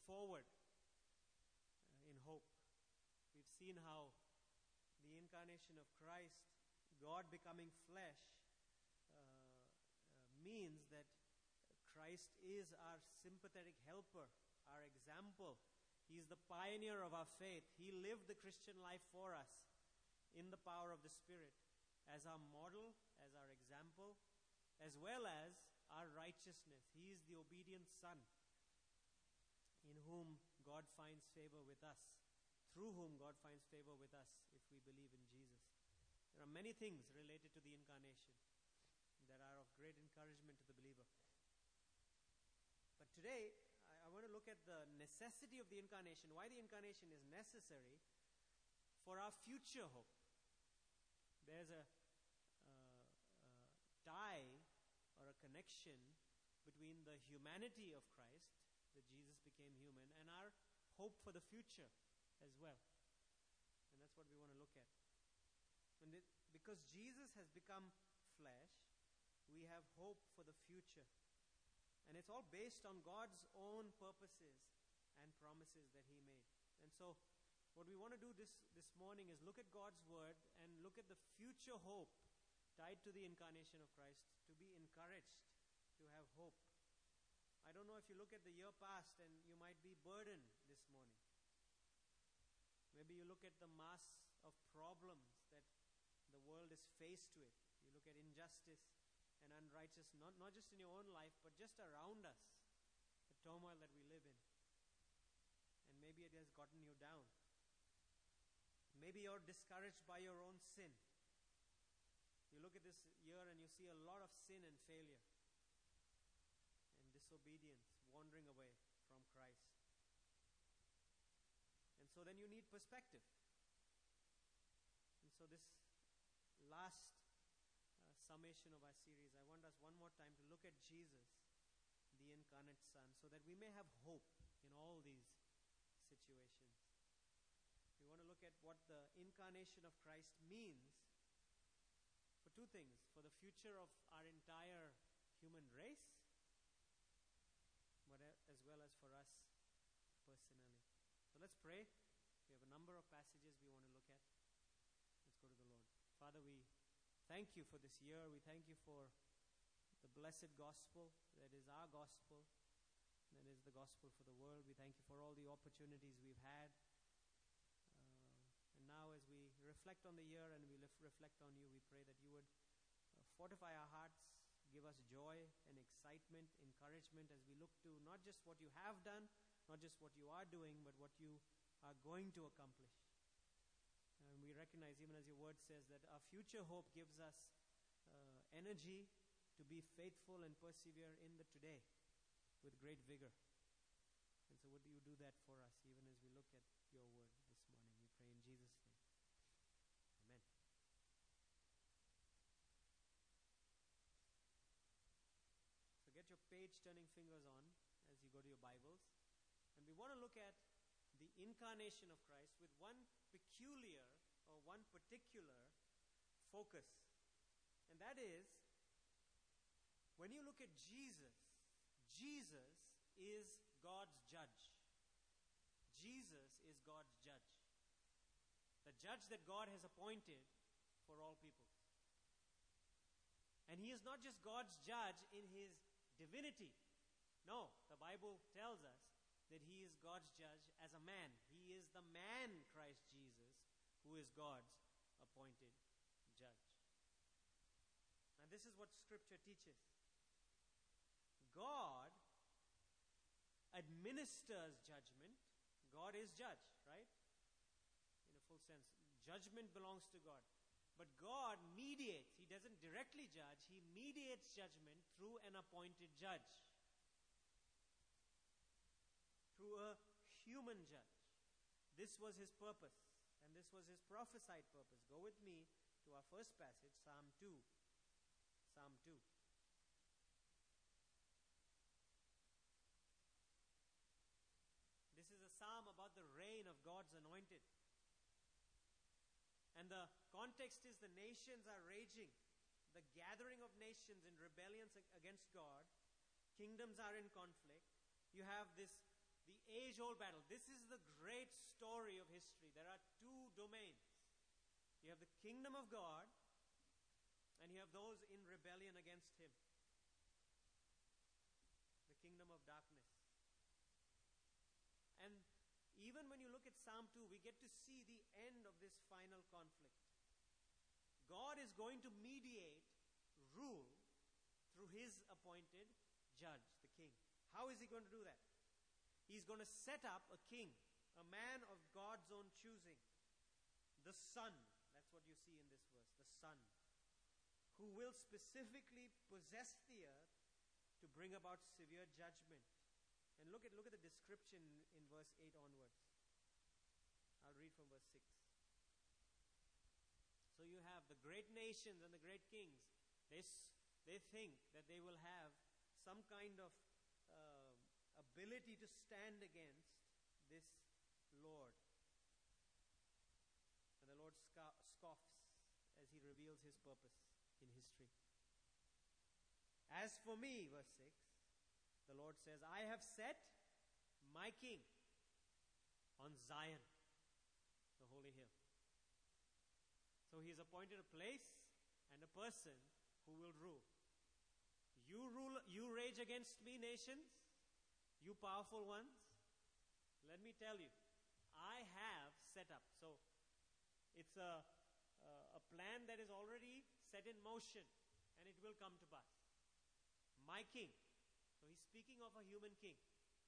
forward in hope. We've seen how the incarnation of Christ, God becoming flesh, means that Christ is our sympathetic helper, our example. He's the pioneer of our faith. He lived the Christian life for us in the power of the Spirit as our model, as our example, as well as our righteousness. He is the obedient Son in whom God finds favor with us, through whom God finds favor with us if we believe in Jesus. There are many things related to the incarnation that are of great encouragement to the believer. But today, I want to look at the necessity of the incarnation, why the incarnation is necessary for our future hope. There's a tie or a connection between the humanity of Christ, that Jesus became human, and our hope for the future as well. And that's what we want to look at. Because Jesus has become flesh, we have hope for the future. And it's all based on God's own purposes and promises that He made. And so, what we want to do this morning is look at God's Word and look at the future hope tied to the incarnation of Christ, to be encouraged, to have hope. I don't know if you look at the year past and you might be burdened this morning. Maybe you look at the mass of problems that the world is faced with. You look at injustice and unrighteousness, not just in your own life, but just around us, the turmoil that we live in. And maybe it has gotten you down. Maybe you're discouraged by your own sin. You look at this year and you see a lot of sin and failure and disobedience, wandering away from Christ. And so then you need perspective. And so this last summation of our series, I want us one more time to look at Jesus, the incarnate Son, so that we may have hope in all these situations. We want to look at what the incarnation of Christ means for two things: for the future of our entire human race, but as well as for us personally. So let's pray. We have a number of passages we want to look at. Let's go to the Lord. Father, we thank you for this year. We thank you for the blessed gospel that is our gospel, that is the gospel for the world. We thank you for all the opportunities we've had. And now as we reflect on the year and we reflect on you, we pray that you would fortify our hearts, give us joy and excitement, encouragement as we look to not just what you have done, not just what you are doing, but what you are going to accomplish. And we recognize, even as your word says, that our future hope gives us energy to be faithful and persevere in the today with great vigor. And so would you do that for us, even as we look at your word this morning? We pray in Jesus' name. Amen. So get your page-turning fingers on as you go to your Bibles. And we want to look at the incarnation of Christ with one peculiar or one particular focus. And that is, when you look at Jesus, Jesus is God's judge. Jesus is God's judge. The judge that God has appointed for all people. And he is not just God's judge in his divinity. No, the Bible tells us that he is God's judge as a man. He is the man, Christ Jesus, who is God's appointed judge. Now this is what Scripture teaches. God administers judgment. God is judge, right? In a full sense. Judgment belongs to God. But God mediates. He doesn't directly judge. He mediates judgment through an appointed judge. Through a human judge. This was his purpose. And this was his prophesied purpose. Go with me to our first passage, Psalm 2. Psalm 2. This is a psalm about the reign of God's anointed. And the context is the nations are raging. The gathering of nations in rebellion against God. Kingdoms are in conflict. You have the age-old battle. This is the great story of history. There are two domains. You have the kingdom of God, and you have those in rebellion against Him. The kingdom of darkness. And even when you look at Psalm 2, we get to see the end of this final conflict. God is going to mediate rule through His appointed judge, the king. How is He going to do that? He's going to set up a king, a man of God's own choosing, the Son. That's what you see in this verse, the Son, who will specifically possess the earth to bring about severe judgment. And look at the description in verse 8 onwards. I'll read from verse 6. So you have the great nations and the great kings. They think that they will have some kind of ability to stand against this Lord. And the Lord scoffs as He reveals His purpose in history. As for me, verse 6, the Lord says, I have set my king on Zion, the holy hill. So He has appointed a place and a person who will rule. You rage against me, nations, you powerful ones. Let me tell you, I have set up. So it's a plan that is already set in motion, and it will come to pass. My king. So He's speaking of a human king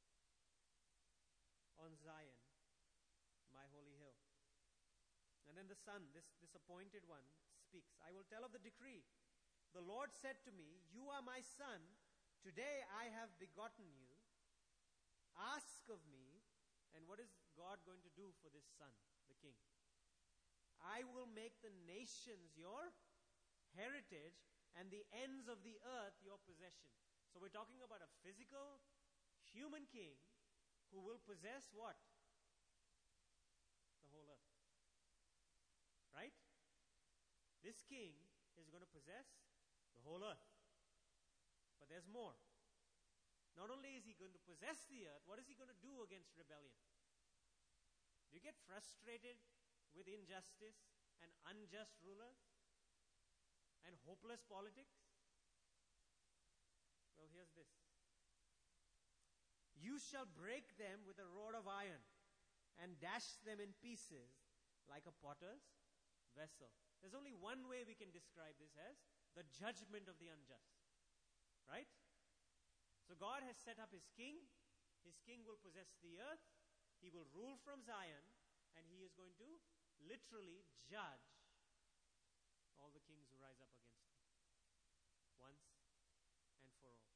on Zion, my holy hill. And then the Son, this appointed one, speaks. I will tell of the decree. The Lord said to me, you are my son. Today I have begotten you. Ask of me. And what is God going to do for this son, the king? I will make the nations your heritage and the ends of the earth your possession. So we're talking about a physical human king who will possess what? The whole earth. Right? This king is going to possess the whole earth. But there's more. Not only is He going to possess the earth, what is He going to do against rebellion? Do you get frustrated with injustice and unjust rulers and hopeless politics? Well, here's this. You shall break them with a rod of iron and dash them in pieces like a potter's vessel. There's only one way we can describe this as the judgment of the unjust. Right? So God has set up His king. His king will possess the earth. He will rule from Zion. And He is going to literally judge all the kings who rise up against Him. Once and for all.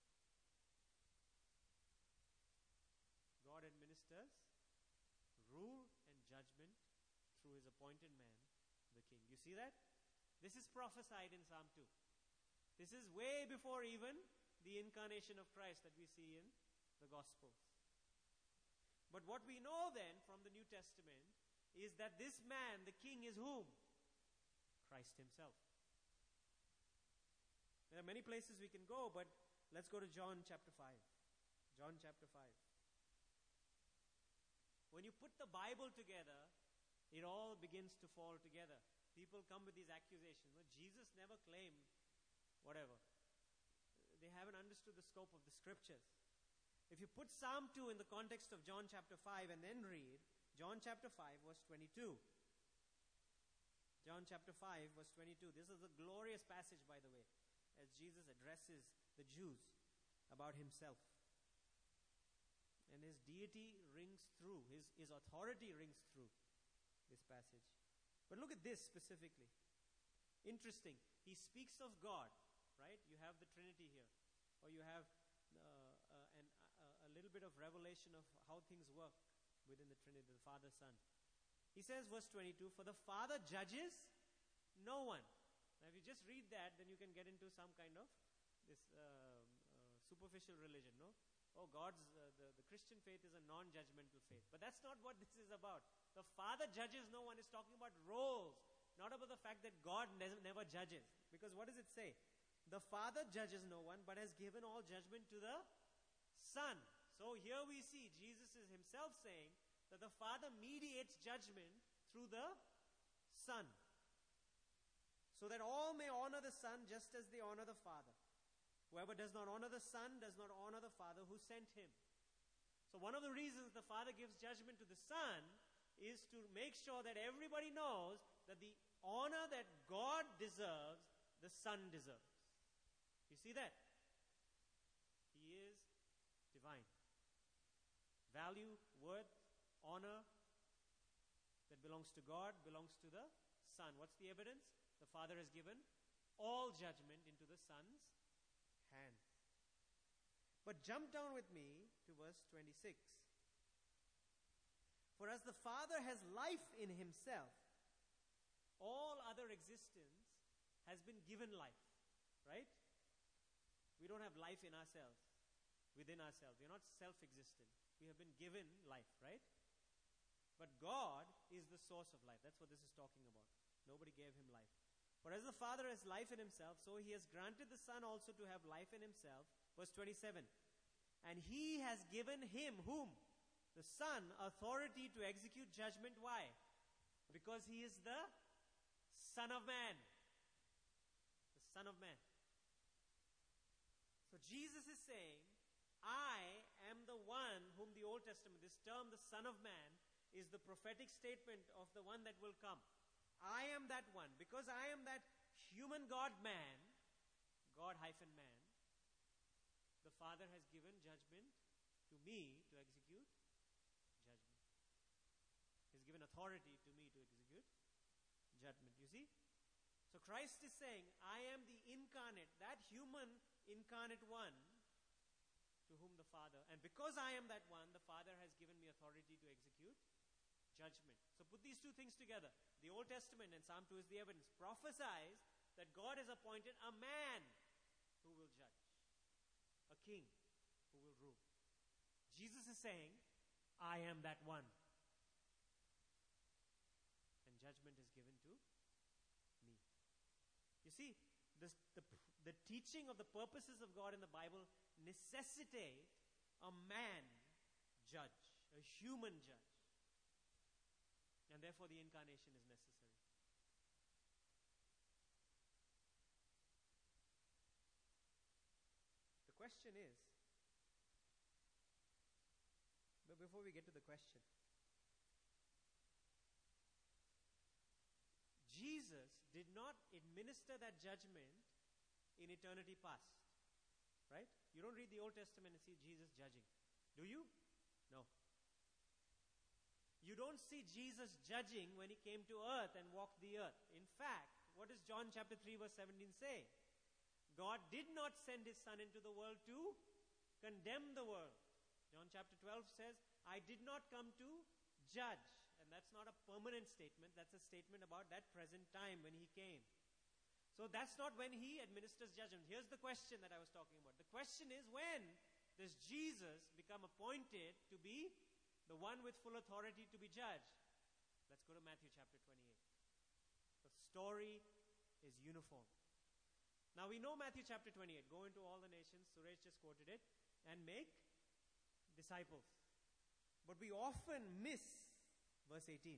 God administers rule and judgment through His appointed man, the king. You see that? This is prophesied in Psalm 2. This is way before even the incarnation of Christ that we see in the Gospels. But what we know then from the New Testament is that this man, the king, is whom? Christ Himself. There are many places we can go, but let's go to John chapter 5. John chapter 5. When you put the Bible together, it all begins to fall together. People come with these accusations. Well, Jesus never claimed whatever. They haven't understood the scope of the scriptures. If you put Psalm 2 in the context of John chapter 5 and then read John chapter 5 verse 22. John chapter 5 verse 22. This is a glorious passage, by the way, as Jesus addresses the Jews about Himself. And His deity rings through, His authority rings through this passage. But look at this specifically. Interesting. He speaks of God, right? You have the Trinity here. Or you have a little bit of revelation of how things work within the Trinity, the Father, Son. He says, verse 22, for the Father judges no one. Now if you just read that, then you can get into some kind of this superficial religion, no? Oh, the Christian faith is a non-judgmental faith. But that's not what this is about. The Father judges no one is talking about roles, not about the fact that God never judges. Because what does it say? The Father judges no one, but has given all judgment to the Son. So here we see Jesus is Himself himself saying that the Father mediates judgment through the Son, so that all may honor the Son just as they honor the Father. Whoever does not honor the Son does not honor the Father who sent him. So one of the reasons the Father gives judgment to the Son is to make sure that everybody knows that the honor that God deserves, the Son deserves. You see that? He is divine. Value, worth, honor that belongs to God belongs to the Son. What's the evidence? The Father has given all judgment into the Son's hands. But jump down with me to verse 26. For as the Father has life in himself, all other existence has been given life. Right? We don't have life in ourselves, within ourselves. We are not self-existent. We have been given life, right? But God is the source of life. That's what this is talking about. Nobody gave him life. For as the Father has life in himself, so he has granted the Son also to have life in himself. Verse 27. And he has given him, whom? The Son, authority to execute judgment. Why? Because he is the Son of Man. The Son of Man. So Jesus is saying, I am the one whom the Old Testament, this term, the Son of Man, is the prophetic statement of the one that will come. I am that one. Because I am that human God-man, God-man, the Father has given judgment to me to execute judgment. He's given authority to me to execute judgment. You see? So Christ is saying, I am the incarnate, that human incarnate one to whom the Father, and because I am that one, the Father has given me authority to execute judgment. So put these two things together. The Old Testament, and Psalm 2 is the evidence, prophesies that God has appointed a man who will judge, a king who will rule. Jesus is saying, I am that one. And judgment is given to me. You see, the teaching of the purposes of God in the Bible necessitate a man judge, a human judge. And therefore the incarnation is necessary. The question is, but before we get to the question, Jesus did not administer that judgment in eternity past. Right? You don't read the Old Testament and see Jesus judging. Do you? No. You don't see Jesus judging when he came to earth and walked the earth. In fact, what does John chapter 3 verse 17 say? God did not send his Son into the world to condemn the world. John chapter 12 says, I did not come to judge. And that's not a permanent statement. That's a statement about that present time when he came. So that's not when he administers judgment. Here's the question that I was talking about. The question is, when does Jesus become appointed to be the one with full authority to be judged? Let's go to Matthew chapter 28. The story is uniform. Now we know Matthew chapter 28. Go into all the nations, Suresh just quoted it, and make disciples. But we often miss verse 18.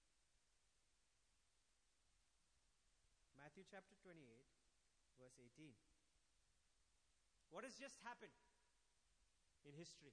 Matthew chapter 28, verse 18. What has just happened in history?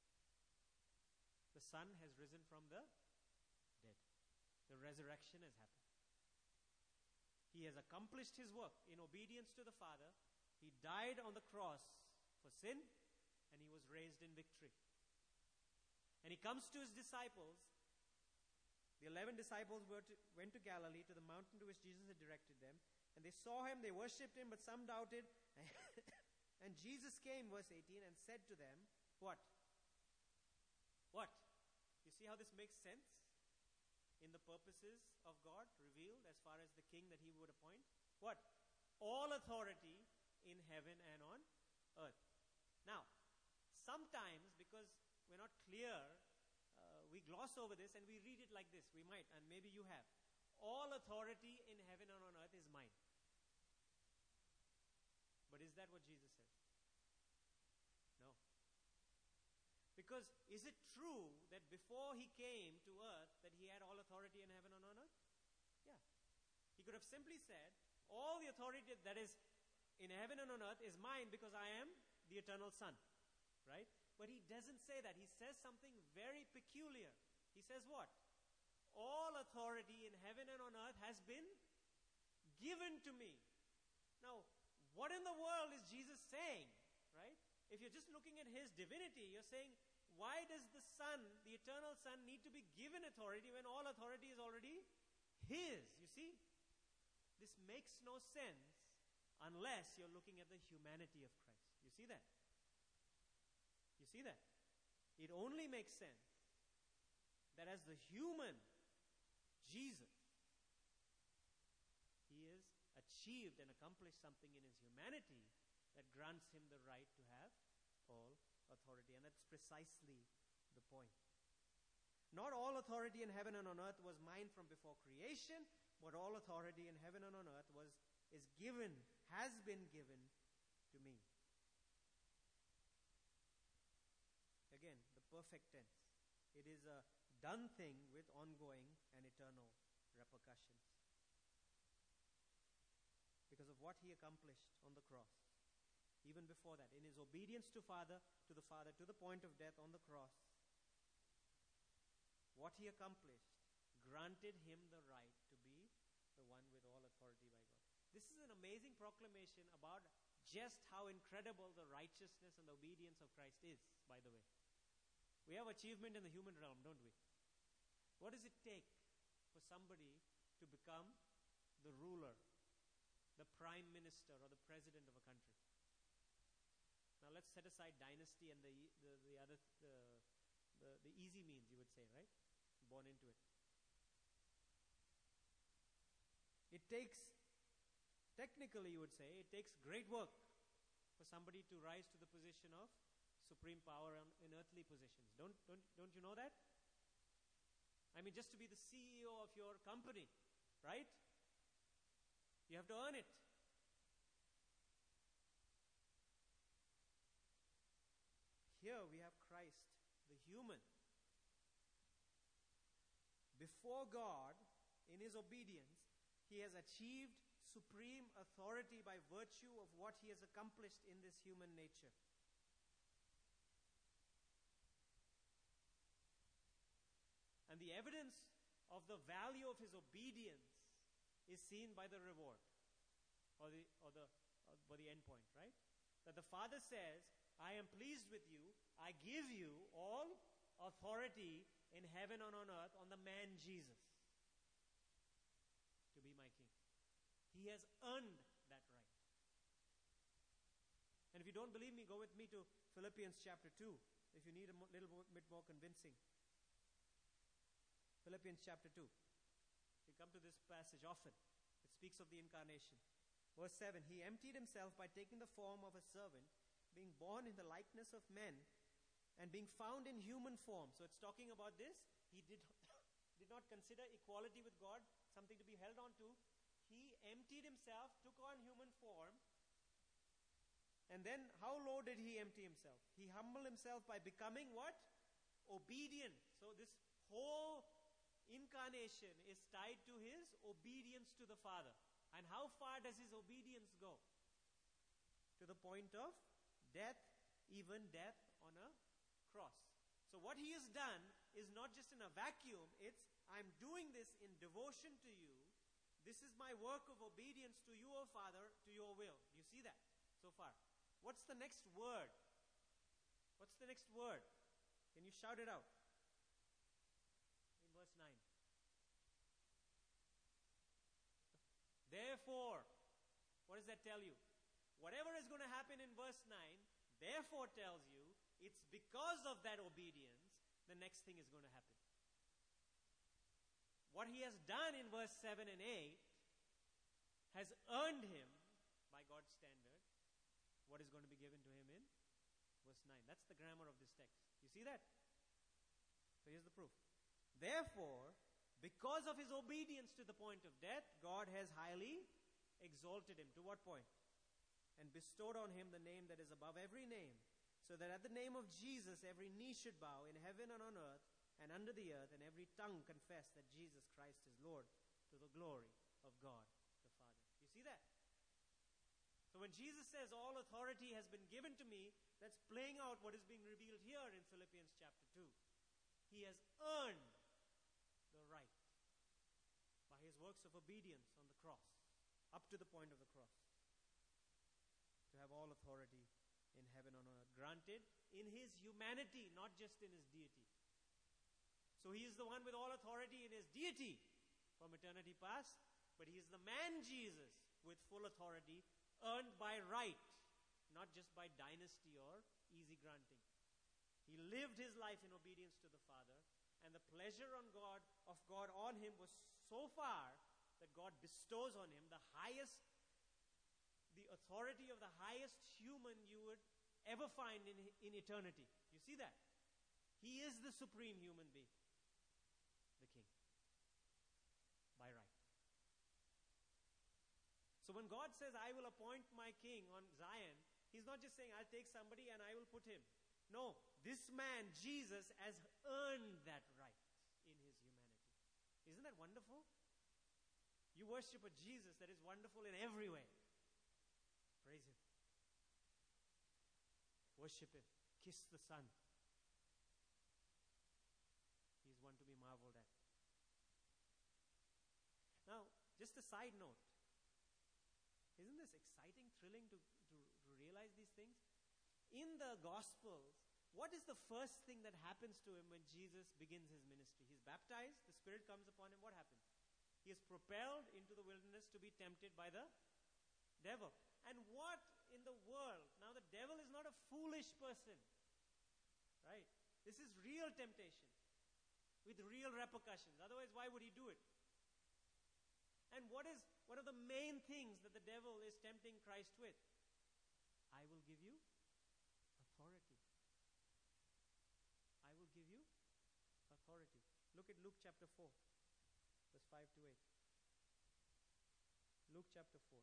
The Son has risen from the dead. The resurrection has happened. He has accomplished his work in obedience to the Father. He died on the cross for sin, and he was raised in victory. And he comes to his disciples. The 11 disciples went to Galilee, to the mountain to which Jesus had directed them. And they saw him, they worshipped him, but some doubted. And Jesus came, verse 18, and said to them, what? What? You see how this makes sense? In the purposes of God revealed as far as the king that he would appoint? What? All authority in heaven and on earth. Now, sometimes, because we're not clear, we gloss over this and we read it like this. We might, and maybe you have. All authority in heaven and on earth is mine. But is that what Jesus says? No. Because is it true that before he came to earth that he had all authority in heaven and on earth? Yeah. He could have simply said, all the authority that is in heaven and on earth is mine because I am the eternal Son. Right? But he doesn't say that. He says something very peculiar. He says what? All authority in heaven and on earth has been given to me. Now, what in the world is Jesus saying? Right? If you're just looking at his divinity, you're saying, why does the Son, the eternal Son, need to be given authority when all authority is already his? You see? This makes no sense unless you're looking at the humanity of Christ. You see that? You see that? It only makes sense that as the human Jesus, he has achieved and accomplished something in his humanity that grants him the right to have all authority. And that's precisely the point. Not all authority in heaven and on earth was mine from before creation, but all authority in heaven and on earth has been given to me. Again, the perfect tense. It is a done thing with ongoing and eternal repercussions. Because of what he accomplished on the cross. Even before that, in his obedience to the Father, to the point of death on the cross, what he accomplished granted him the right to be the one with all authority by God. This is an amazing proclamation about just how incredible the righteousness and the obedience of Christ is, by the way. We have achievement in the human realm, don't we? What does it take for somebody to become the ruler, the prime minister, or the president of a country? Now let's set aside dynasty and the easy means, you would say, right? Born into it. It takes, technically you would say, it takes great work for somebody to rise to the position of supreme power in earthly positions. Don't you know that? I mean, just to be the CEO of your company, right? You have to earn it. Here we have Christ, the human. Before God, in his obedience, he has achieved supreme authority by virtue of what he has accomplished in this human nature. And the evidence of the value of his obedience is seen by the reward or the end point, right? That the Father says, I am pleased with you. I give you all authority in heaven and on earth on the man Jesus to be my king. He has earned that right. And if you don't believe me, go with me to Philippians chapter 2 if you need a little bit more convincing. Philippians chapter 2. We come to this passage often. It speaks of the incarnation. Verse 7, he emptied himself by taking the form of a servant, being born in the likeness of men, and being found in human form. So it's talking about this. He did not consider equality with God something to be held on to. He emptied himself, took on human form. And then how low did he empty himself? He humbled himself by becoming what? Obedient. So this whole incarnation is tied to his obedience to the Father. And how far does his obedience go? To the point of death, even death on a cross. So what he has done is not just in a vacuum. It's, I'm doing this in devotion to you. This is my work of obedience to you, O Father, to your will. Do you see that so far? What's the next word? What's the next word? Can you shout it out? In verse 9. Therefore, what does that tell you? Whatever is going to happen in verse 9, therefore tells you, it's because of that obedience, the next thing is going to happen. What he has done in verse 7 and 8 has earned him, by God's standard, what is going to be given to him in verse 9. That's the grammar of this text. You see that? So here's the proof. Therefore, because of his obedience to the point of death, God has highly exalted him. To what point? And bestowed on him the name that is above every name, so that at the name of Jesus every knee should bow in heaven and on earth and under the earth, and every tongue confess that Jesus Christ is Lord, to the glory of God the Father. You see that? So when Jesus says, all authority has been given to me, that's playing out what is being revealed here in Philippians chapter 2. He has earned the right by his works of obedience on the cross, up to the point of the cross, to have all authority in heaven and on earth, granted in his humanity, not just in his deity. So he is the one with all authority in his deity from eternity past, but he is the man Jesus with full authority earned by right, not just by dynasty or easy granting. He lived his life in obedience to the Father, and the pleasure of God on him was so far that God bestows on him the authority of the highest human you would ever find in eternity. You see that? He is the supreme human being, the king, by right. So when God says, I will appoint my king on Zion, he's not just saying, I'll take somebody and I will put him. No, this man, Jesus, has earned that right in his humanity. Isn't that wonderful? You worship a Jesus that is wonderful in every way. Praise him. Worship him. Kiss the Son. He's one to be marveled at. Now, just a side note. Isn't this exciting, thrilling to realize these things? In the Gospels, what is the first thing that happens to him when Jesus begins his ministry? He's baptized, the Spirit comes upon him. What happens? He is propelled into the wilderness to be tempted by the devil. And what in the world? Now the devil is not a foolish person, right? This is real temptation with real repercussions. Otherwise, why would he do it? And what is one of the main things that the devil is tempting Christ with? I will give you authority. I will give you authority. Look at Luke chapter 4, verse 5 to 8. Luke chapter 4.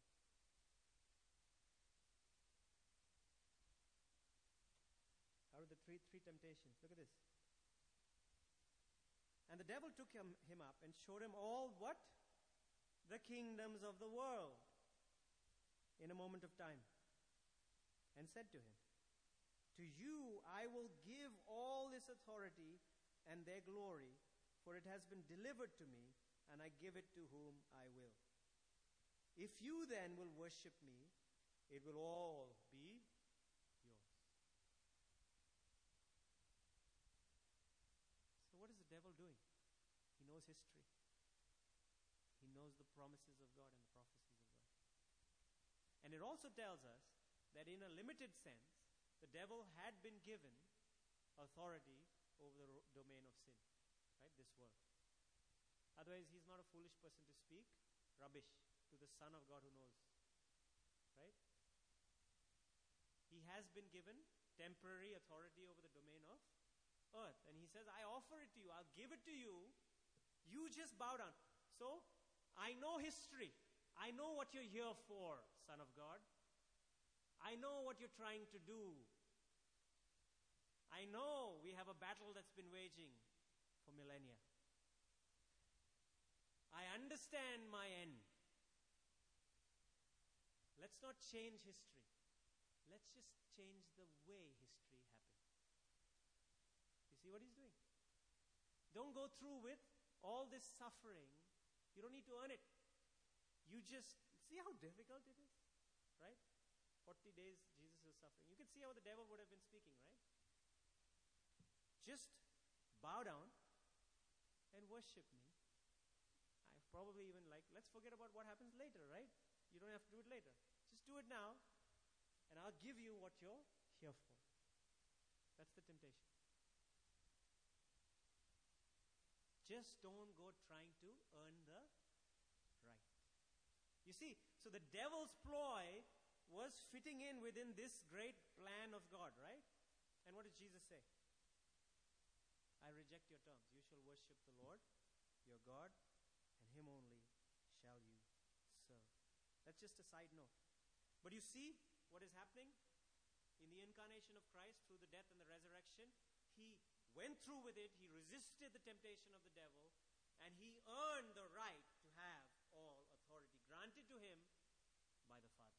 Out of the three temptations. Look at this. And the devil took him up and showed him all what? The kingdoms of the world in a moment of time, and said to him, to you I will give all this authority and their glory, for it has been delivered to me, and I give it to whom I will. If you then will worship me, it will all be yours. So what is the devil doing? He knows history. He knows the promises of God and the prophecies of God. And it also tells us that in a limited sense, the devil had been given authority over the domain of sin, right? This world. Otherwise, he's not a foolish person to speak rubbish to the Son of God who knows, right? He has been given temporary authority over the domain of earth. And he says, I offer it to you. I'll give it to you. You just bow down. So, I know history. I know what you're here for, Son of God. I know what you're trying to do. I know we have a battle that's been waging for millennia. I understand my end. Let's not change history. Let's just change the way history happened. You see what he's doing? Don't go through with all this suffering. You don't need to earn it. You just see how difficult it is, right? 40 days Jesus was suffering. You can see how the devil would have been speaking, right? Just bow down and worship me. I've probably even let's forget about what happens later, right? You don't have to do it later. Just do it now, and I'll give you what you're here for. That's the temptation. Just don't go trying to earn the right. You see, so the devil's ploy was fitting in within this great plan of God, right? And what does Jesus say? I reject your terms. You shall worship the Lord, your God, and him only shall you serve. That's just a side note. But you see what is happening? In the incarnation of Christ, through the death and the resurrection, he went through with it, he resisted the temptation of the devil, and he earned the right to have all authority granted to him by the Father.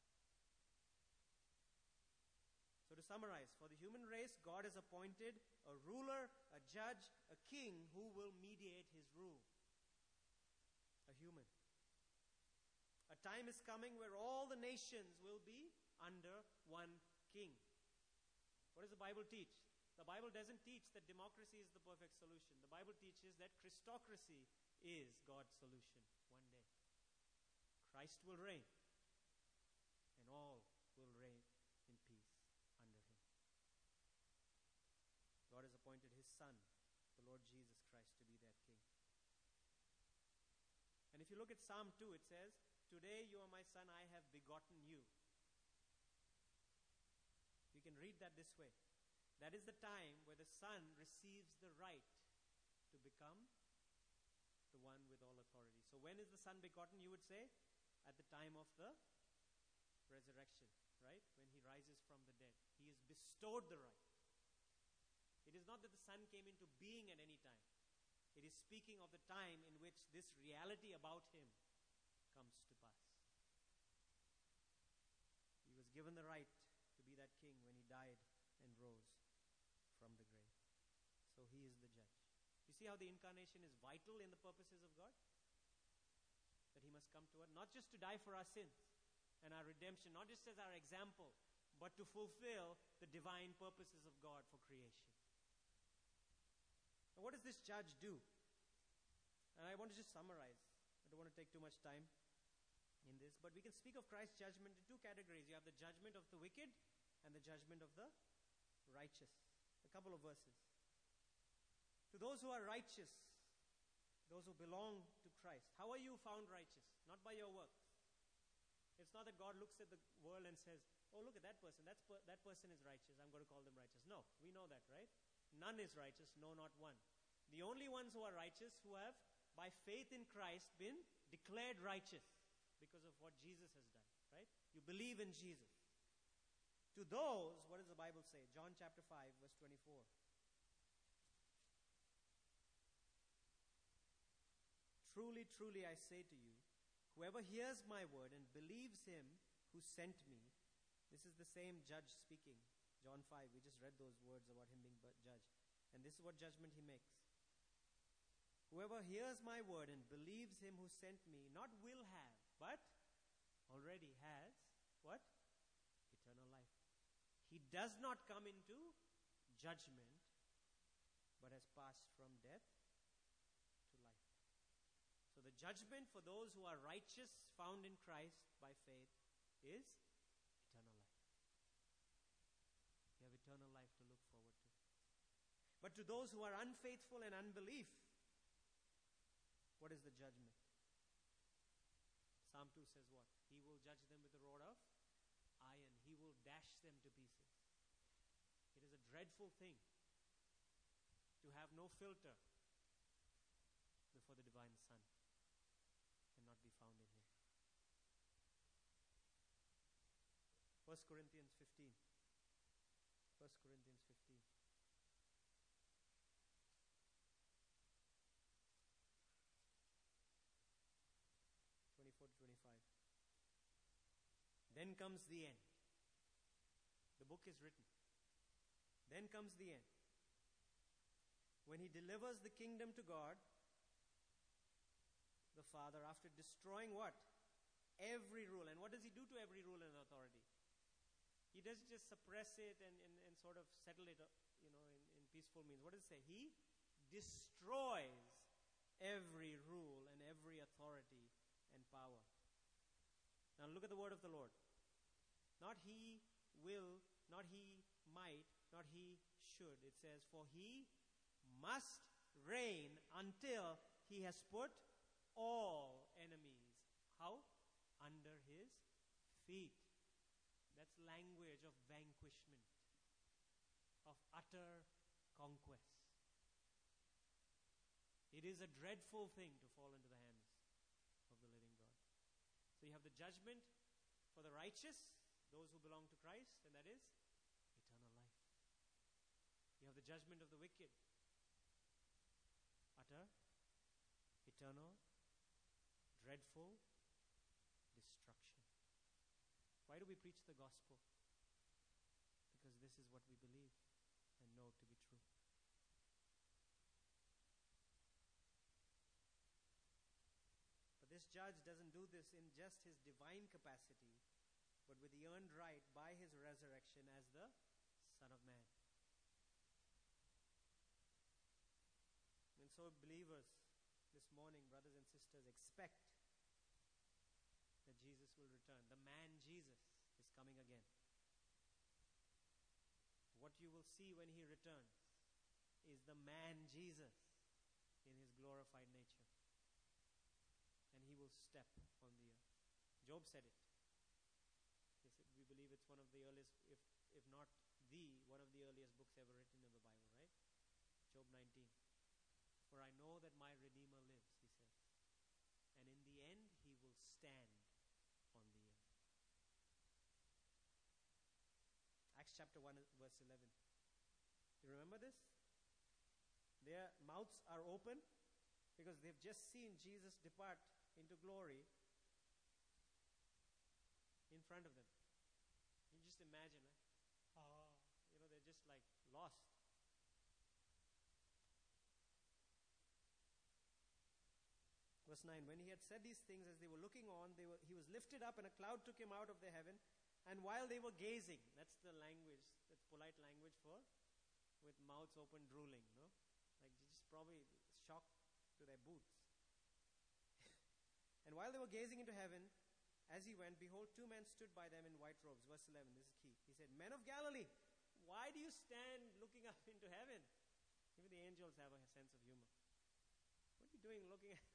So to summarize, for the human race, God has appointed a ruler, a judge, a king who will mediate his rule. A human. A time is coming where all the nations will be under one king. What does the Bible teach? The Bible doesn't teach that democracy is the perfect solution. The Bible teaches that Christocracy is God's solution one day. Christ will reign, and all will reign in peace under him. God has appointed his Son, the Lord Jesus Christ, to be that king. And if you look at Psalm 2, it says, "Today you are my son, I have begotten you." You can read that this way. That is the time where the Son receives the right to become the one with all authority. So when is the Son begotten, you would say? At the time of the resurrection, right? When he rises from the dead. He is bestowed the right. It is not that the Son came into being at any time. It is speaking of the time in which this reality about him comes to pass. He was given the right to be that king when he died and rose from the grave. So he is the judge. You see how the incarnation is vital in the purposes of God? That he must come to earth, not just to die for our sins and our redemption, not just as our example, but to fulfill the divine purposes of God for creation. Now, what does this judge do? And I want to just summarize. I don't want to take too much time in this, but we can speak of Christ's judgment in two categories. You have the judgment of the wicked and the judgment of the righteous. A couple of verses. To those who are righteous, those who belong to Christ, how are you found righteous? Not by your works. It's not that God looks at the world and says, "Oh, look at that person. That person is righteous. I'm going to call them righteous." No, we know that, right? None is righteous, no, not one. The only ones who are righteous, who have, by faith in Christ, been declared righteous because of what Jesus has done, right? You believe in Jesus. To those, what does the Bible say? John chapter 5, verse 24. "Truly, truly, I say to you, whoever hears my word and believes him who sent me," this is the same judge speaking. John 5, we just read those words about him being judged. And this is what judgment he makes. "Whoever hears my word and believes him who sent me, not will have, but already has," what? Eternal life. He does not come into judgment, but has passed from death to life. So the judgment for those who are righteous, found in Christ by faith, is eternal life. You have eternal life to look forward to. But to those who are unfaithful and unbelief, what is the judgment? Psalm 2 says what? He will judge them with a rod of iron. He will dash them to pieces. It is a dreadful thing to have no filter before the divine Son and not be found in him. 1 Corinthians 15. 1 Corinthians 15. To 25. Then comes the end. The book is written. Then comes the end. When he delivers the kingdom to God, the Father, after destroying what? Every rule. And what does he do to every rule and authority? He doesn't just suppress it and sort of settle it, in peaceful means. What does it say? He destroys every rule and every authority and power. Now look at the word of the Lord. Not he will, not he might, not he should. It says, "For he must reign until he has put all enemies," how? Under his feet. That's language of vanquishment, of utter conquest. It is a dreadful thing to fall into the hands of the living God. So you have the judgment for the righteous, those who belong to Christ, and that is judgment of the wicked. Utter, eternal, dreadful destruction. Why do we preach the gospel? Because this is what we believe and know to be true. But this judge doesn't do this in just his divine capacity, but with the earned right by his resurrection as the Son of Man. And so believers, this morning, brothers and sisters, expect that Jesus will return. The man Jesus is coming again. What you will see when he returns is the man Jesus in his glorified nature. And he will step on the earth. Job said it. He said, we believe it's one of the earliest, if not one of the earliest books ever written in the Bible, right? Job 19. For I know that my Redeemer lives, he says. And in the end, he will stand on the earth. Acts chapter 1, verse 11. You remember this? Their mouths are open because they've just seen Jesus depart into glory in front of them. You just imagine, they're just like lost. Verse 9, when he had said these things, as they were looking on, he was lifted up, and a cloud took him out of the heaven. And while they were gazing, that's the language, that's polite language for with mouths open, drooling, no? Like just probably shocked to their boots. And while they were gazing into heaven, as he went, behold, two men stood by them in white robes. Verse 11, this is key. He said, Men of Galilee, why do you stand looking up into heaven? Even the angels have a sense of humor. What are you doing looking up?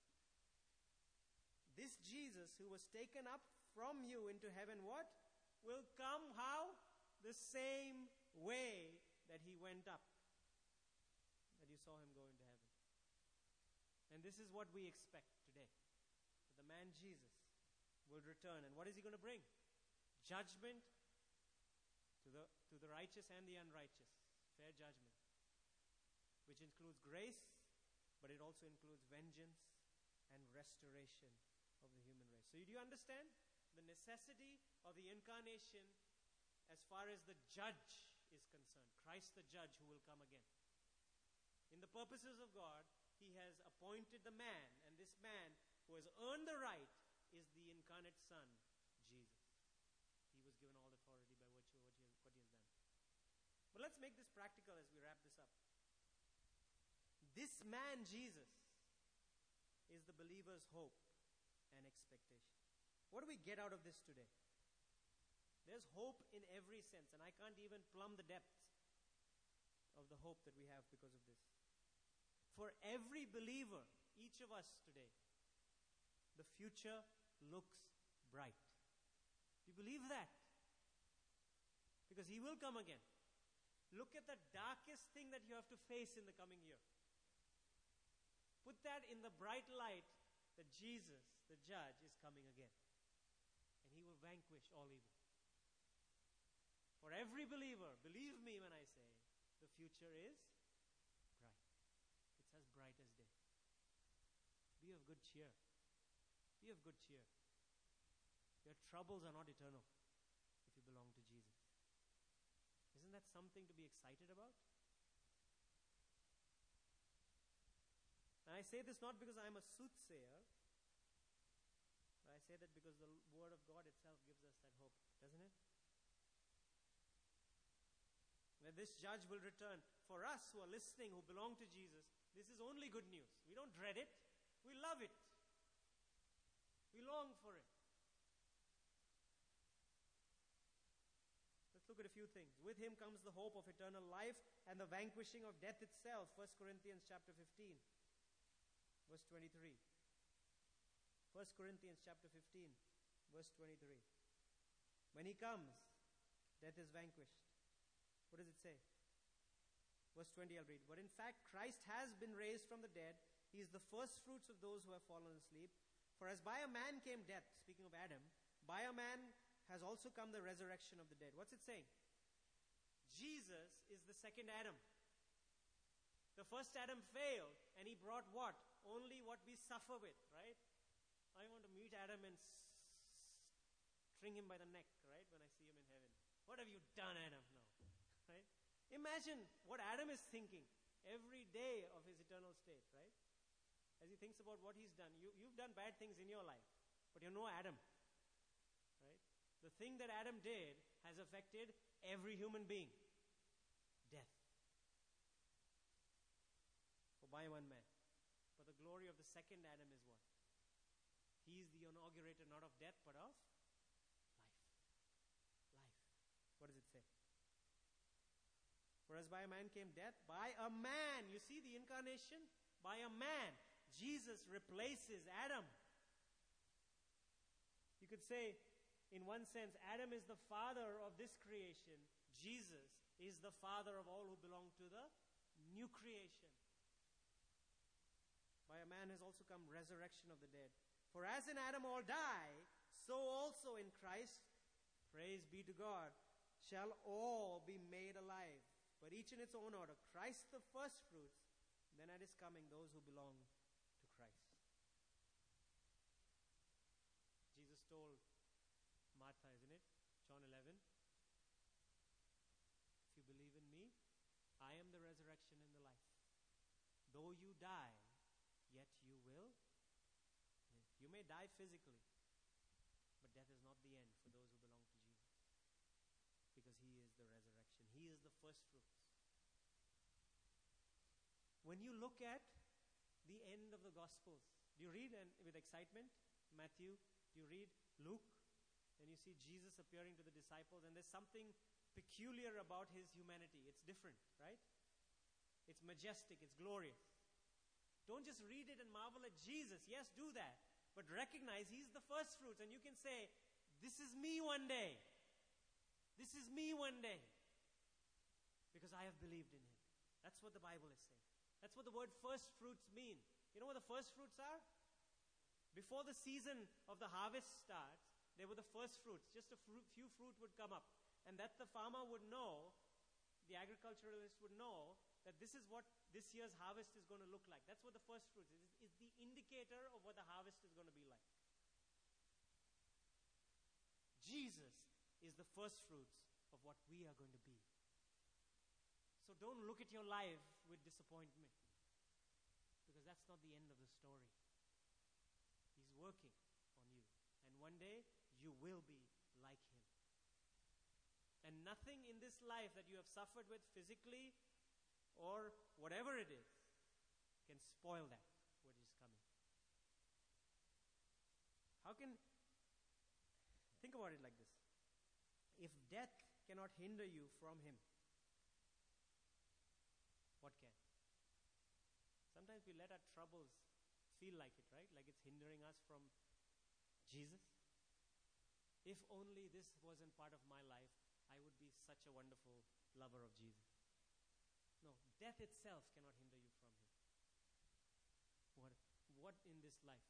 This Jesus who was taken up from you into heaven, what? Will come how? The same way that he went up. That you saw him go into heaven. And this is what we expect today. That the man Jesus will return. And what is he going to bring? Judgment to the righteous and the unrighteous. Fair judgment. Which includes grace, but it also includes vengeance and restoration of the human race. So do you understand the necessity of the incarnation as far as the judge is concerned? Christ the judge who will come again. In the purposes of God, he has appointed the man, and this man who has earned the right is the incarnate Son, Jesus. He was given all authority by virtue of what he has done. But let's make this practical as we wrap this up. This man, Jesus, is the believer's hope and expectation. What do we get out of this today? There's hope in every sense, and I can't even plumb the depths of the hope that we have because of this. For every believer, each of us today, the future looks bright. Do you believe that? Because he will come again. Look at the darkest thing that you have to face in the coming year. Put that in the bright light that Jesus, the judge, is coming again. And he will vanquish all evil. For every believer, believe me when I say, the future is bright. It's as bright as day. Be of good cheer. Be of good cheer. Your troubles are not eternal if you belong to Jesus. Isn't that something to be excited about? And I say this not because I'm a soothsayer, but I say that because the Word of God itself gives us that hope, doesn't it? That this judge will return. For us who are listening, who belong to Jesus, this is only good news. We don't dread it. We love it. We long for it. Let's look at a few things. With him comes the hope of eternal life and the vanquishing of death itself. 1 Corinthians chapter 15, verse 23. 1 Corinthians chapter 15, verse 23. When he comes, death is vanquished. What does it say? Verse 20, I'll read. But in fact, Christ has been raised from the dead. He is the first fruits of those who have fallen asleep. For as by a man came death, speaking of Adam, by a man has also come the resurrection of the dead. What's it saying? Jesus is the second Adam. The first Adam failed, and he brought what? Only what we suffer with, right? I want to meet Adam and string him by the neck, right, when I see him in heaven. What have you done, Adam, now? Right? Imagine what Adam is thinking every day of his eternal state, right? As he thinks about what he's done. You've done bad things in your life, but you're no Adam, right? The thing that Adam did has affected every human being. Death. For by one man. But the glory of the second Adam is what? He is the inaugurator not of death but of life. Life. What does it say? For as by a man came death, by a man. You see the incarnation? By a man. Jesus replaces Adam. You could say, in one sense, Adam is the father of this creation. Jesus is the father of all who belong to the new creation. By a man has also come resurrection of the dead. For as in Adam all die, so also in Christ, praise be to God, shall all be made alive. But each in its own order. Christ the first fruits, then at his coming those who belong to Christ. Jesus told Martha, isn't it? John 11. If you believe in me, I am the resurrection and the life. Though you die, yet you will live. You may die physically, but death is not the end for those who belong to Jesus. Because he is the resurrection. He is the first fruits. When you look at the end of the Gospels, do you read with excitement Matthew? Do you read Luke? And you see Jesus appearing to the disciples, and there's something peculiar about his humanity. It's different, right? It's majestic, it's glorious. Don't just read it and marvel at Jesus. Yes, do that. But recognize he's the first fruits, and you can say, this is me one day. This is me one day. Because I have believed in him. That's what the Bible is saying. That's what the word first fruits mean. You know what the first fruits are? Before the season of the harvest starts, they were the first fruits. Just a few fruit would come up. And that the farmer would know, the agriculturalist would know, that this is what this year's harvest is going to look like. That's what the first fruits is. It's the indicator of what the harvest is going to be like. Jesus is the first fruits of what we are going to be. So don't look at your life with disappointment, because that's not the end of the story. He's working on you. And one day, you will be like him. And nothing in this life that you have suffered with physically or whatever it is can spoil that, what is coming. Think about it like this. If death cannot hinder you from him, what can? Sometimes we let our troubles feel like it, right? Like it's hindering us from Jesus. If only this wasn't part of my life, I would be such a wonderful lover of Jesus. No, death itself cannot hinder you from him. What in this life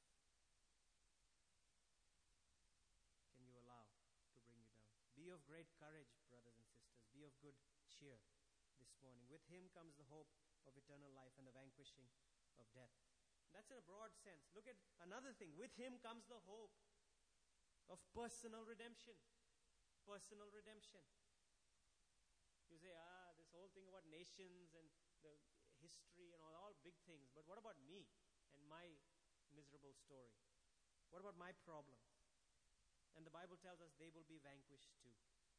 can you allow to bring you down? Be of great courage, brothers and sisters. Be of good cheer this morning. With him comes the hope of eternal life and the vanquishing of death. And that's in a broad sense. Look at another thing. With him comes the hope of personal redemption. Personal redemption. You say, this whole thing about nations and the history and all big things. But what about me and my miserable story? What about my problems? And the Bible tells us they will be vanquished too.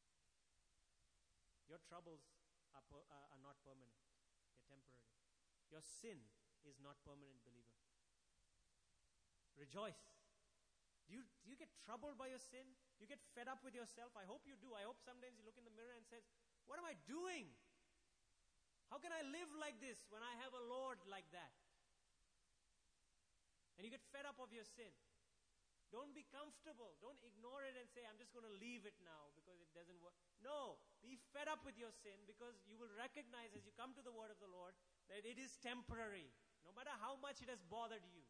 Your troubles are not permanent. They're temporary. Your sin is not permanent, believer. Rejoice. Do you get troubled by your sin? Do you get fed up with yourself? I hope you do. I hope sometimes you look in the mirror and says, what am I doing? How can I live like this when I have a Lord like that? And you get fed up of your sin. Don't be comfortable. Don't ignore it and say, I'm just going to leave it now because it doesn't work. No, be fed up with your sin, because you will recognize as you come to the word of the Lord that it is temporary, no matter how much it has bothered you.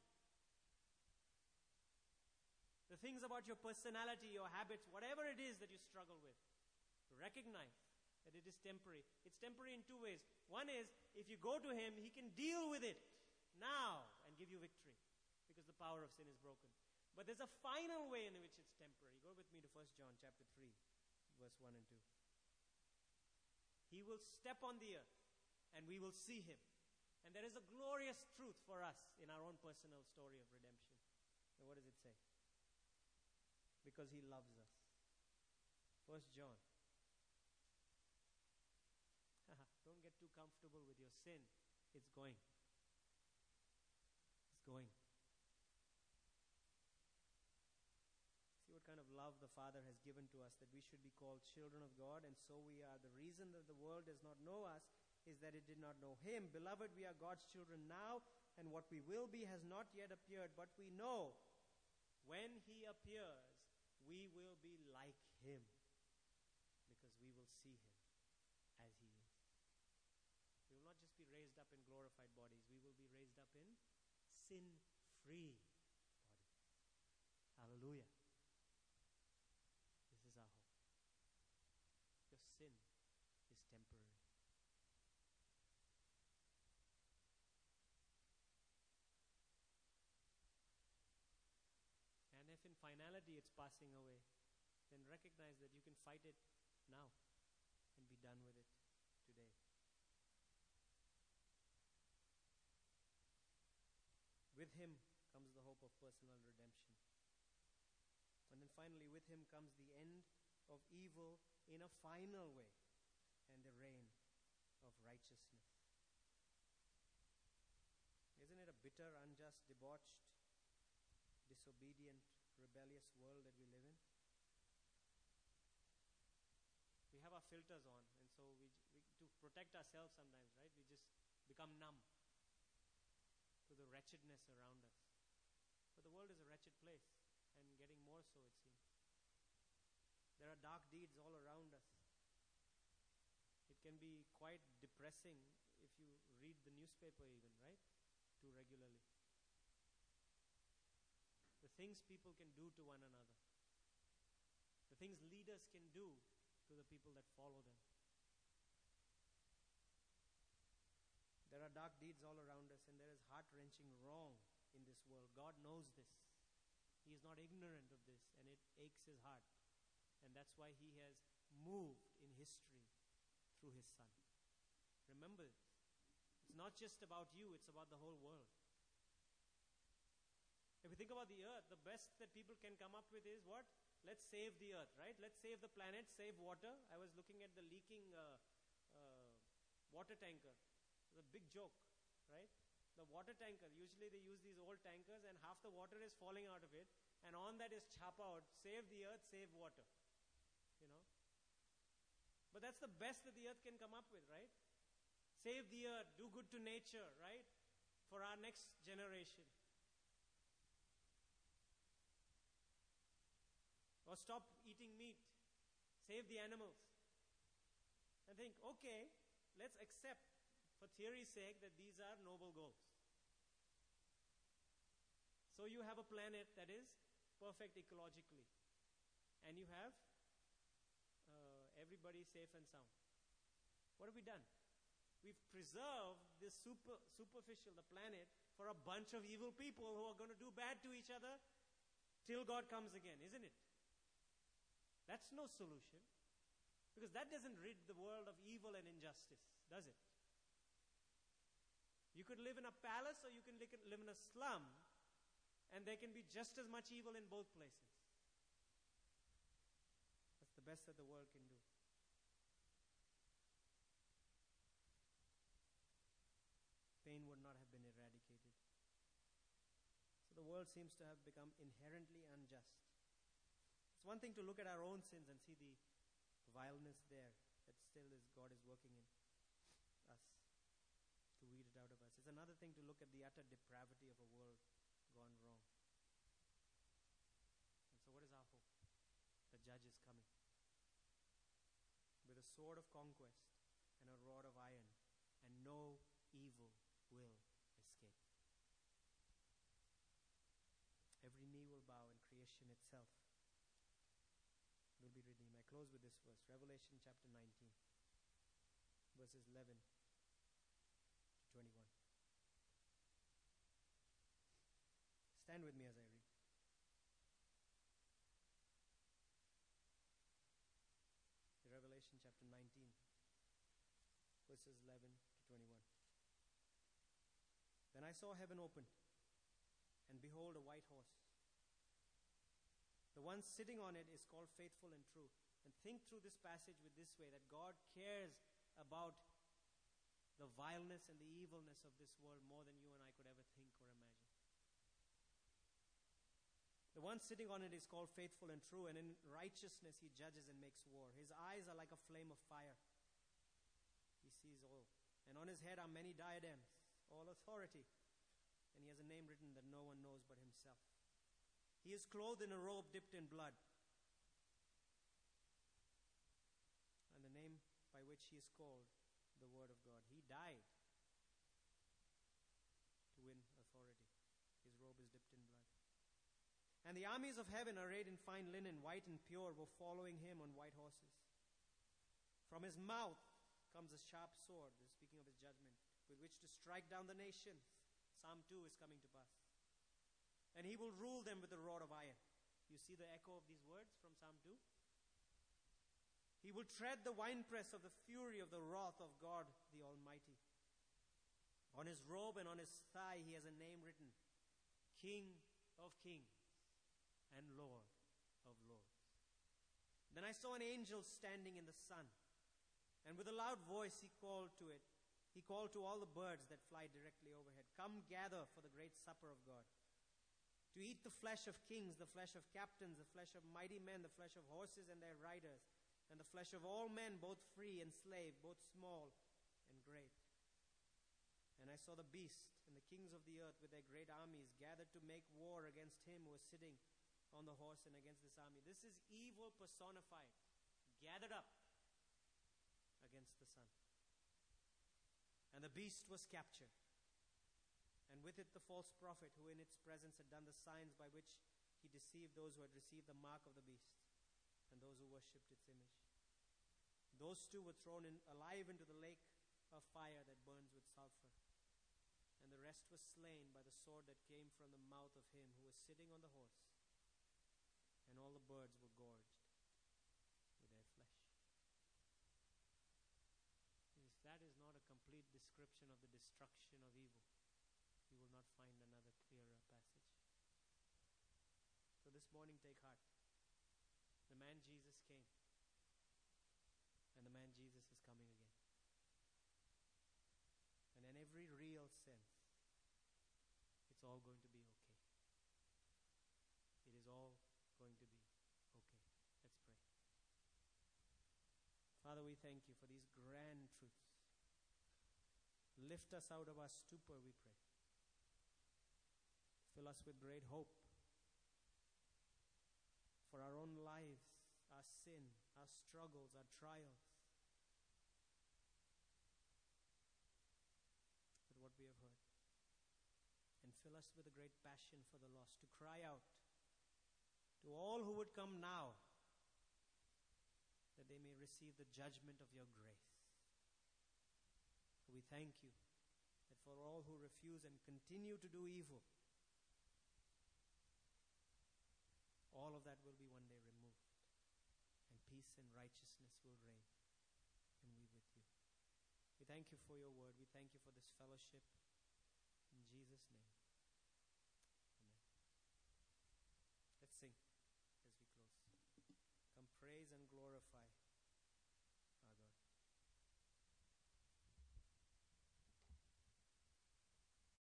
The things about your personality, your habits, whatever it is that you struggle with, recognize that it is temporary. It's temporary in two ways. One is, if you go to Him, He can deal with it now and give you victory because the power of sin is broken. But there's a final way in which it's temporary. Go with me to 1 John chapter 3, verse 1 and 2. He will step on the earth and we will see Him. And there is a glorious truth for us in our own personal story of redemption. And what does it say? Because He loves us. 1 John. Don't get too comfortable with your sin. It's going. It's going. See what kind of love the Father has given to us, that we should be called children of God, and so we are. The reason that the world does not know us is that it did not know Him. Beloved, we are God's children now, and what we will be has not yet appeared, but we know when He appears, we will be like Him, because we will see Him as He is. We will not just be raised up in glorified bodies, we will be raised up in sin-free bodies. Hallelujah. This is our hope. Your sin is temporary. And if in finality it's passing away, then recognize that you can fight it now and be done with it today. With Him comes the hope of personal redemption. And then finally, with Him comes the end of evil in a final way, and the reign of righteousness. Isn't it a bitter, unjust, debauched, disobedient, rebellious world that we live in? We have our filters on, and so we to protect ourselves sometimes, right? We just become numb to the wretchedness around us. But the world is a wretched place, and getting more so, it seems. There are dark deeds all around us. It can be quite depressing if you read the newspaper even, right? Too regularly. The things people can do to one another. The things leaders can do to the people that follow them. There are dark deeds all around us, and there is heart-wrenching wrong in this world. God knows this. He is not ignorant of this, and it aches His heart. And that's why He has moved in history through His Son. Remember, it's not just about you, it's about the whole world. If you think about the earth, the best that people can come up with is what? Let's save the earth, right? Let's save the planet, save water. I was looking at the leaking water tanker. It's a big joke, right? The water tanker, usually they use these old tankers and half the water is falling out of it, and on that is chapa out, save the earth, save water. You know? But that's the best that the earth can come up with, right? Save the earth, do good to nature, right? For our next generation. Or stop eating meat. Save the animals. And think, okay, let's accept, for theory's sake, that these are noble goals. So you have a planet that is perfect ecologically. And you have everybody safe and sound. What have we done? We've preserved this superficial, the planet, for a bunch of evil people who are going to do bad to each other till God comes again, isn't it? That's no solution. Because that doesn't rid the world of evil and injustice, does it? You could live in a palace or you can live in a slum, and there can be just as much evil in both places. That's the best that the world can do. Pain would not have been eradicated. So the world seems to have become inherently unjust. It's one thing to look at our own sins and see the vileness there that still is God is working in us to weed it out of us. It's another thing to look at the utter depravity of a world gone wrong. And so what is our hope? The judge is coming with a sword of conquest and a rod of iron, and no evil will escape. Every knee will bow and creation itself will be redeemed. I close with this verse, Revelation chapter 19. verses 11 to 21. Stand with me as I read. Revelation chapter 19, verses 11 to 21. Then I saw heaven opened, and behold, a white horse. The one sitting on it is called Faithful and True. And think through this passage with this way, that God cares about the vileness and the evilness of this world more than you and I could ever think or imagine. The one sitting on it is called Faithful and True, and in righteousness he judges and makes war. His eyes are like a flame of fire. He sees all. And on his head are many diadems, all authority. And he has a name written that no one knows but himself. He is clothed in a robe dipped in blood. And the name by which he is called, the Word of God. He died to win authority. His robe is dipped in blood. And the armies of heaven, arrayed in fine linen, white and pure, were following him on white horses. From his mouth comes a sharp sword, this is speaking of his judgment, with which to strike down the nations. Psalm 2 is coming to pass. And he will rule them with a rod of iron. You see the echo of these words from Psalm 2? He will tread the winepress of the fury of the wrath of God the Almighty. On his robe and on his thigh he has a name written, King of Kings and Lord of Lords. Then I saw an angel standing in the sun, and with a loud voice he called to it. He called to all the birds that fly directly overhead, come gather for the great supper of God, to eat the flesh of kings, the flesh of captains, the flesh of mighty men, the flesh of horses and their riders, and the flesh of all men, both free and slave, both small and great. And I saw the beast and the kings of the earth with their great armies gathered to make war against him who was sitting on the horse and against this army. This is evil personified, gathered up against the Son. And the beast was captured, and with it the false prophet, who in its presence had done the signs by which he deceived those who had received the mark of the beast and those who worshipped its image. Those two were thrown alive into the lake of fire that burns with sulfur. And the rest was slain by the sword that came from the mouth of him who was sitting on the horse. And all the birds were gorged with their flesh. If that is not a complete description of the destruction of evil, you will not find another clearer passage. So this morning, take heart. The man Jesus came, and the man Jesus is coming again. And in every real sense, it's all going to be okay. It is all going to be okay. Let's pray. Father, we thank you for these grand truths. Lift us out of our stupor, we pray. Fill us with great hope for our own lives, our sin, our struggles, our trials, with what we have heard. And fill us with a great passion for the lost, to cry out to all who would come now, that they may receive the judgment of your grace. We thank you that for all who refuse and continue to do evil, all of that will be one day removed, and peace and righteousness will reign, and we with you. We thank you for your word. We thank you for this fellowship. In Jesus' name.